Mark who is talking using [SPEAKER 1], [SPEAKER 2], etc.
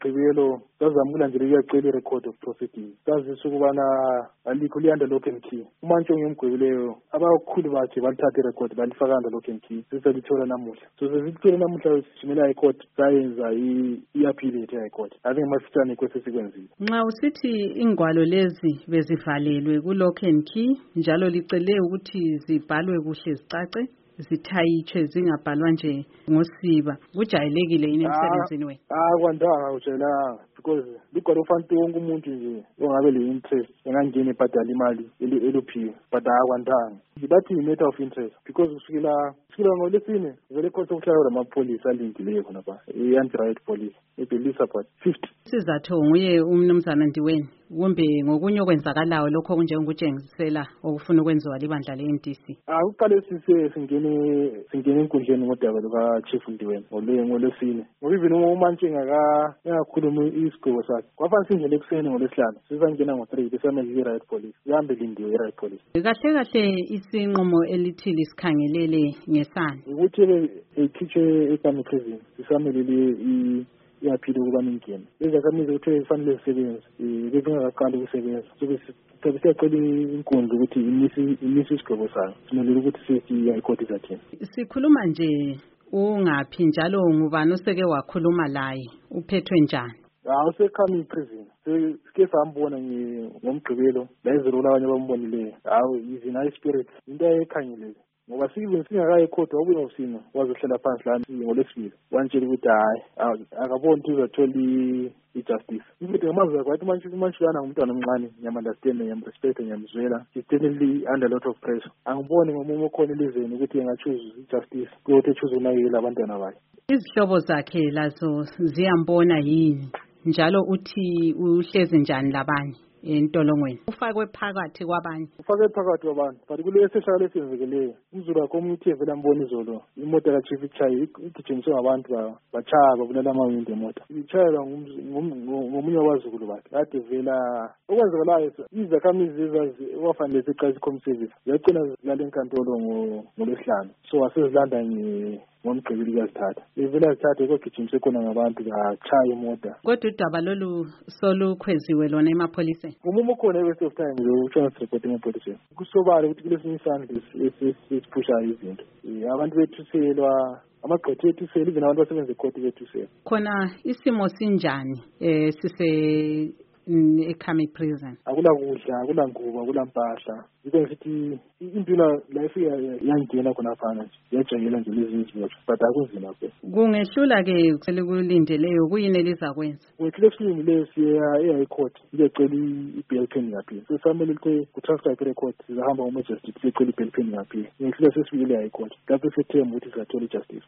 [SPEAKER 1] ngoMgqibelo sazama ukulandela iyacela i-record of proceedings sazisa ukubana alikho liyanda lock and key umantshongo yomgqibileyo abakhulu bakhe balithatha i-record balifaka under lock and key sesalithola namuhla so sesithola namuhla sijimela i-court sayenza i-appeal yethu e-court ave ngamafitshane kwesesikwenzile.
[SPEAKER 2] Nxa usithi ingwalo lezi bezivalelwe ku-lock and key njalo licele ukuthi zibhalwe kuhle zicace zithayitshwe zingabhalwa nje ngosiba kujayelekile yini emsebenzini wenu?
[SPEAKER 1] Kwandanga kujayelanga because ligwalo ufanele wonke umuntu nje ongabe le-interest engangena ebhadala imali eluphiwe but kwandanga bathi i-matter of interest because kusukela ngoLwesine vele khona ukuhlala amapholisa alindileyo khonapha i-anti-riot police ibelisa but 50.
[SPEAKER 2] Sizathu nguye umnumzana Ndiweni kumbe ngokunye okwenzakalayo lokho kunjengokutshengisela okufuna ukwenziwa libandla le-MDC?
[SPEAKER 1] Kuqale singene enkundleni ngodaba luka-Chief Ndiweni ngoLwesine ngoba even umantshongo engakhuluma isigqoko sakhe kwafanele singene ekuseni ngoLwesihlanu sizangena ngo-3 besamele i-riot police ihambe lindiwe i-riot police.
[SPEAKER 2] Kahle isinqumo elithile sikhangelele ngesani
[SPEAKER 1] ukuthi ekhitshwe eKami prison sisamelele iyaphila ukuba ningene ezakhamizi ukuthi kufanele zisebenze bezingaqali ukusebenza sobe siyacela inkundla ukuthi imisi isigqoko sayo simelele ukuthi siya ikhoti zathina.
[SPEAKER 2] Sikhuluma nje ungaphi njalo ngubani oseke wakhuluma laye uphethwe njani?
[SPEAKER 1] UseKami prison sike sambona ngoMgqibelo la izolo abanye abambonileyo izina ispirit into ayekhangelele ngoba singakayi ekhoti wabuya usino wazohlala phansi lana ngoLwesibili wantshela ukuthi akaboni ukuthi uzathola i-justice ukuthi ngamazwi akhe wathi umantshulana ngumntwana omncane ngiyam-understand ngiyam-respect ngiyamzwela he's definitely under a lot of pressure angiboni ngomumo okhona elizweni ukuthi engachoose i-justice kuyothi echoose ukunakekela abantwana bakhe.
[SPEAKER 2] Izihlobo zakhe lazo ziyambona yini njalo uthi uhlezi njani labanye entolongweni? Ufakwe phakathi kwabantu but
[SPEAKER 1] kuleyo sehlakalo esiyenzekeleyo umzulu wakho omunye uthe vele ambona izolo imoto kaChief ichaye igijinyiswe ngabantu bachaya babulala amawindi emoto ichayelwa ngomunye wabazukulu bakhe kade vela okwenzekalayo izakhamizi wafanele ziqala i-com service ziyagcina zilala enkantolo ngoLwesihlanu so wasezilanda ngoMgqibelo iyazithatha ivela zithathe kogijinyiswe khona ngabantu bachaya imoto.
[SPEAKER 2] Kodwa udaba lolu solukhweziwe lona emapholiseni?
[SPEAKER 1] Ngomumo khona e-West of Time lo-Chance reporting emapholiseni kusobala ukuthi kulesinye isandla esiphushayo izinto abantu bethuselwa amagqwetha ethuselwa even abantu basebenza ekhoti bethuselwa.
[SPEAKER 2] Khona isimo sinjani eKami prison?
[SPEAKER 1] Akulakudla akulangubo akulampahla yiko ngithi impilo life yangena khona phana yajayela nje lezi izibotshwa but akunzima ke.
[SPEAKER 2] Kungehlula ke selikulindeleyo kuyini elizakwenza?
[SPEAKER 1] Kwethulesini lesiya ecourt ngiyacela i-bail pending appeal sesamele ukuthi ku-transfer record sizahamba ngomajestic sicela i-bail pending appeal ngehlula sesibuyele ecourt lapho sethemba ukuthi sizathola i-justice.